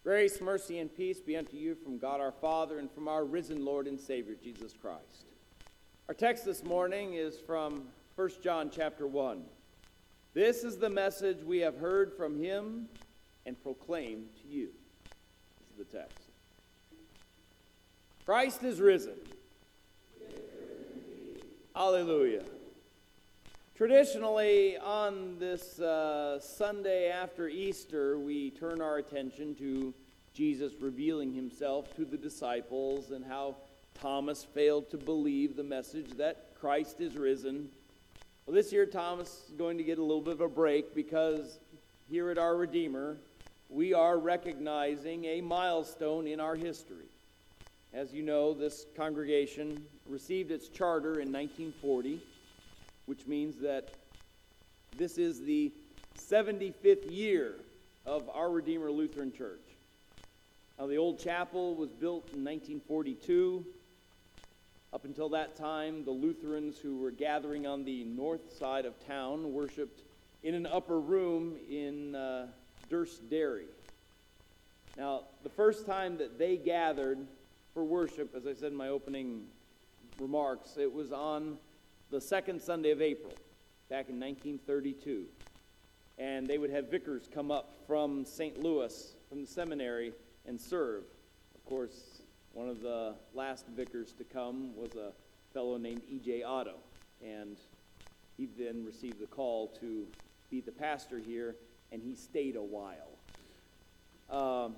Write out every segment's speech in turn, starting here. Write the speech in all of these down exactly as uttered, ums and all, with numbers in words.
Grace, mercy, and peace be unto you from God our Father and from our risen Lord and Savior, Jesus Christ. Our text this morning is from First John chapter one. This is the message we have heard from him and proclaim to you. This is the text. Christ is risen. Hallelujah. Traditionally, on this uh, Sunday after Easter, we turn our attention to Jesus revealing himself to the disciples and how Thomas failed to believe the message that Christ is risen. Well, this year, Thomas is going to get a little bit of a break because here at our Redeemer, we are recognizing a milestone in our history. As you know, this congregation received its charter in nineteen forty, which means that this is the seventy-fifth year of our Redeemer Lutheran Church. Now, the old chapel was built in nineteen forty-two. Up until that time, the Lutherans who were gathering on the north side of town worshipped in an upper room in uh, Durst Dairy. Now, the first time that they gathered for worship, as I said in my opening remarks, it was on the second Sunday of April, back in nineteen thirty-two. And they would have vicars come up from Saint Louis, from the seminary, and serve. Of course, one of the last vicars to come was a fellow named E J Otto, and he then received the call to be the pastor here, and he stayed a while. Um,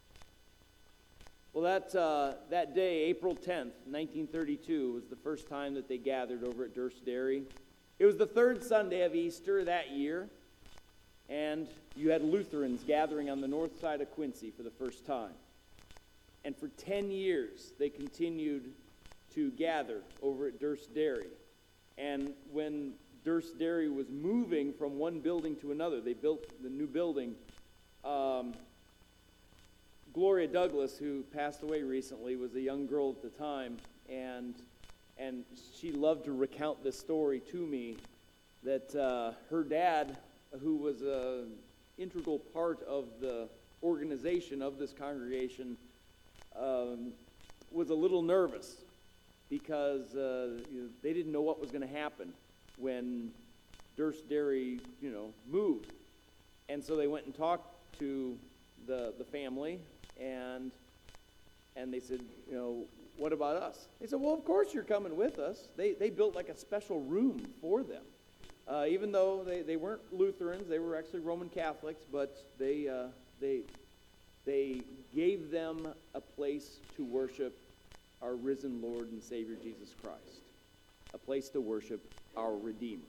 well, that, uh, that day, April tenth, nineteen thirty-two, was the first time that they gathered over at Durst Dairy. It was the third Sunday of Easter that year, and you had Lutherans gathering on the north side of Quincy for the first time. And for ten years, they continued to gather over at Durst Dairy. And when Durst Dairy was moving from one building to another, they built the new building. Um, Gloria Douglas, who passed away recently, was a young girl at the time, and and she loved to recount this story to me, that uh, her dad, who was an integral part of the organization of this congregation, um, was a little nervous because uh, you know, they didn't know what was going to happen when Durst Dairy, you know, moved. And so they went and talked to the the family, and and they said, you know, what about us? They said, well, of course you're coming with us. They they built like a special room for them. Uh, even though they, they weren't Lutherans, they were actually Roman Catholics, but they uh, they they gave them a place to worship our risen Lord and Savior Jesus Christ, a place to worship our Redeemer.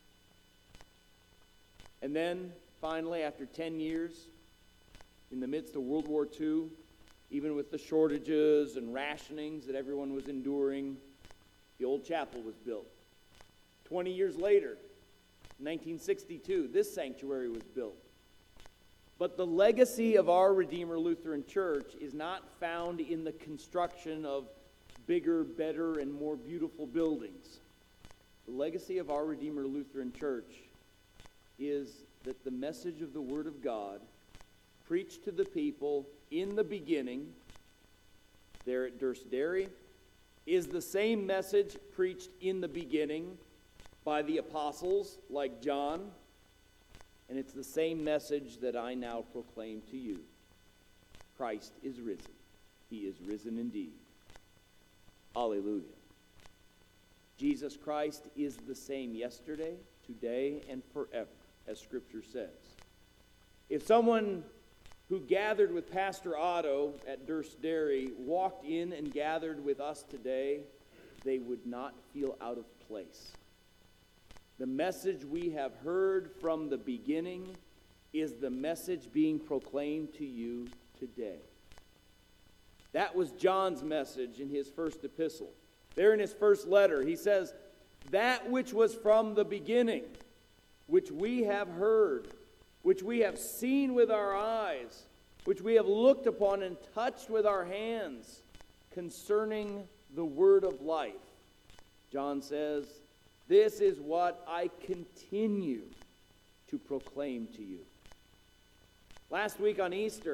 And then, finally, after ten years, in the midst of World War Two, even with the shortages and rationings that everyone was enduring, the old chapel was built. Twenty years later, nineteen sixty-two, this sanctuary was built. But the legacy of our Redeemer Lutheran Church is not found in the construction of bigger, better, and more beautiful buildings. The legacy of our Redeemer Lutheran Church is that the message of the Word of God preached to the people in the beginning, there at Durst Dairy, is the same message preached in the beginning by the apostles like John, and it's the same message that I now proclaim to you. Christ is risen. He is risen indeed. Hallelujah. Jesus Christ is the same yesterday, today, and forever, as Scripture says. If someone who gathered with Pastor Otto at Durst Dairy walked in and gathered with us today, they would not feel out of place. The message we have heard from the beginning is the message being proclaimed to you today. That was John's message in his first epistle. There in his first letter, he says, that which was from the beginning, which we have heard, which we have seen with our eyes, which we have looked upon and touched with our hands, concerning the word of life. John says, this is what I continue to proclaim to you. Last week on Easter,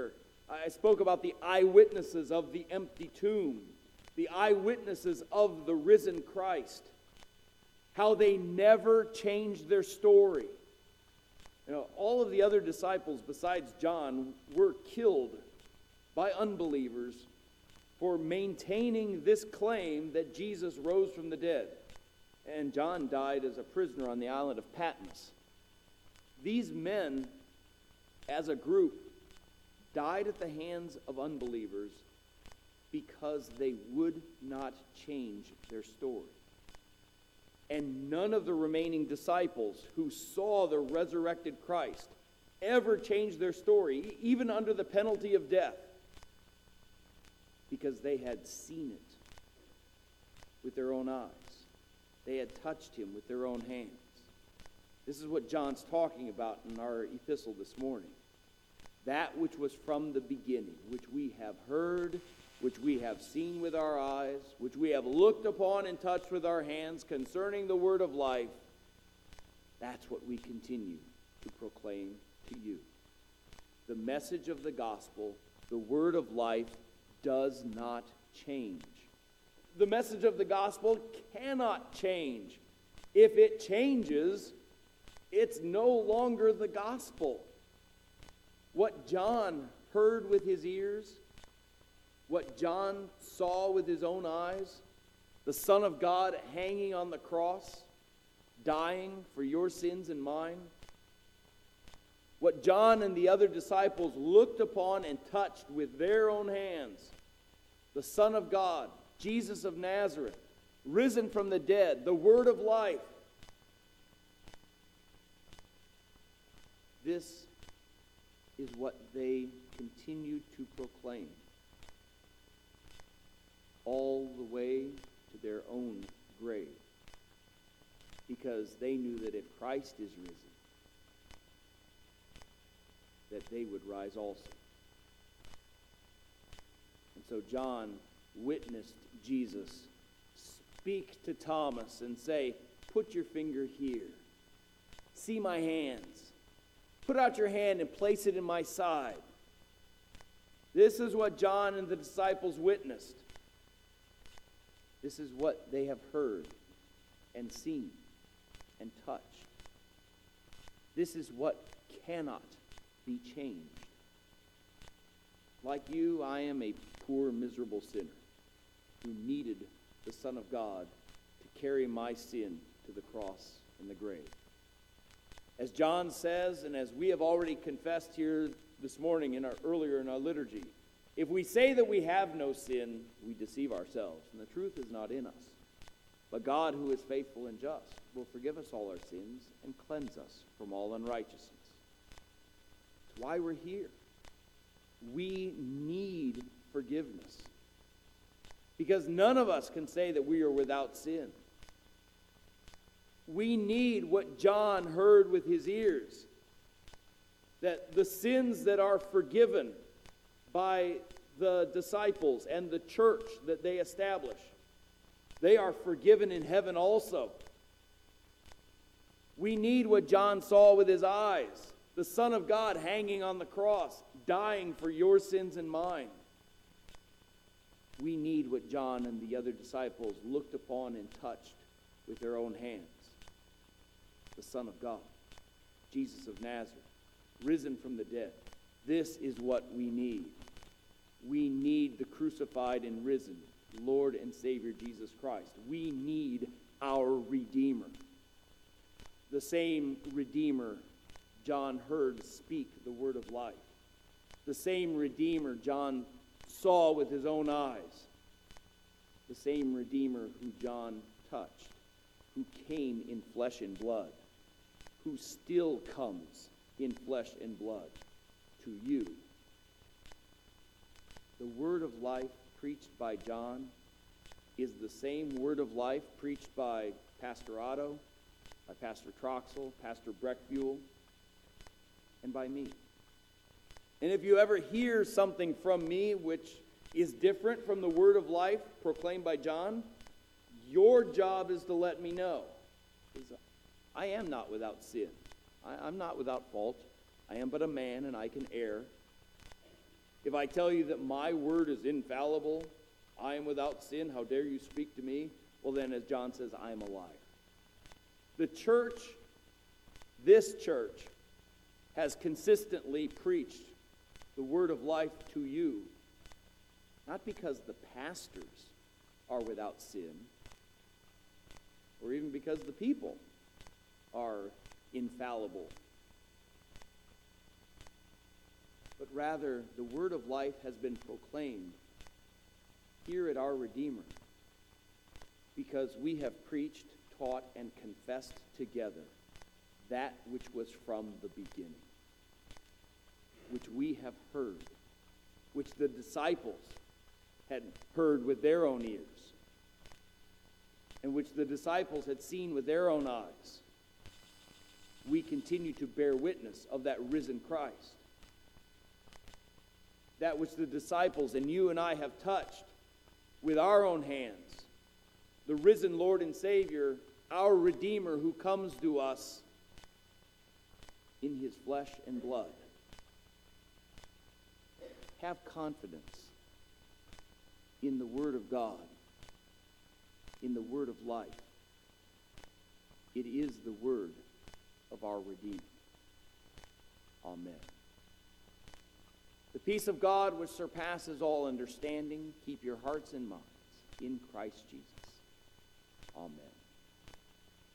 I spoke about the eyewitnesses of the empty tomb, the eyewitnesses of the risen Christ, how they never changed their story. You know, all of the other disciples besides John were killed by unbelievers for maintaining this claim that Jesus rose from the dead. And John died as a prisoner on the island of Patmos. These men, as a group, died at the hands of unbelievers because they would not change their story. And none of the remaining disciples who saw the resurrected Christ ever changed their story, even under the penalty of death, because they had seen it with their own eyes. They had touched him with their own hands. This is what John's talking about in our epistle this morning. That which was from the beginning, which we have heard, which we have seen with our eyes, which we have looked upon and touched with our hands concerning the word of life, that's what we continue to proclaim to you. The message of the gospel, the word of life, does not change. The message of the gospel cannot change. If it changes, it's no longer the gospel. What John heard with his ears, what John saw with his own eyes, the Son of God hanging on the cross, dying for your sins and mine, what John and the other disciples looked upon and touched with their own hands, the Son of God, Jesus of Nazareth, risen from the dead, the word of life. This is what they continued to proclaim all the way to their own grave, because they knew that if Christ is risen, that they would rise also. And so John witnessed Jesus speak to Thomas and say, "Put your finger here. See my hands. Put out your hand and place it in my side." This is what John and the disciples witnessed. This is what they have heard and seen and touched. This is what cannot be changed. Like you, I am a poor, miserable sinner who needed the Son of God to carry my sin to the cross and the grave. As John says, and as we have already confessed here this morning in our earlier in our liturgy, if we say that we have no sin, we deceive ourselves, and the truth is not in us. But God, who is faithful and just, will forgive us all our sins and cleanse us from all unrighteousness. That's why we're here. We need forgiveness, because none of us can say that we are without sin. We need what John heard with his ears, that the sins that are forgiven by the disciples and the church that they establish, they are forgiven in heaven also. We need what John saw with his eyes, the Son of God hanging on the cross, dying for your sins and mine. We need what John and the other disciples looked upon and touched with their own hands, the Son of God, Jesus of Nazareth, risen from the dead. This is what we need. We need the crucified and risen Lord and Savior Jesus Christ. We need our Redeemer. The same Redeemer John heard speak the word of life. The same Redeemer John saw with his own eyes. The same Redeemer who John touched, who came in flesh and blood, who still comes in flesh and blood to you. The word of life preached by John is the same word of life preached by Pastor Otto, by Pastor Troxel, Pastor Breckbuell, and by me. And if you ever hear something from me which is different from the word of life proclaimed by John, your job is to let me know. Because I am not without sin. I, I'm not without fault. I am but a man, and I can err. If I tell you that my word is infallible, I am without sin, how dare you speak to me? Well then, as John says, I am a liar. The church, this church, has consistently preached the word of life to you, not because the pastors are without sin, or even because the people are infallible, but rather the word of life has been proclaimed here at our Redeemer because we have preached, taught, and confessed together that which was from the beginning, which we have heard, which the disciples had heard with their own ears, and which the disciples had seen with their own eyes. We continue to bear witness of that risen Christ. That which the disciples and you and I have touched with our own hands. The risen Lord and Savior, our Redeemer, who comes to us in his flesh and blood. Have confidence in the Word of God, in the Word of life. It is the Word of our Redeemer. Amen. The peace of God which surpasses all understanding, keep your hearts and minds in Christ Jesus. Amen.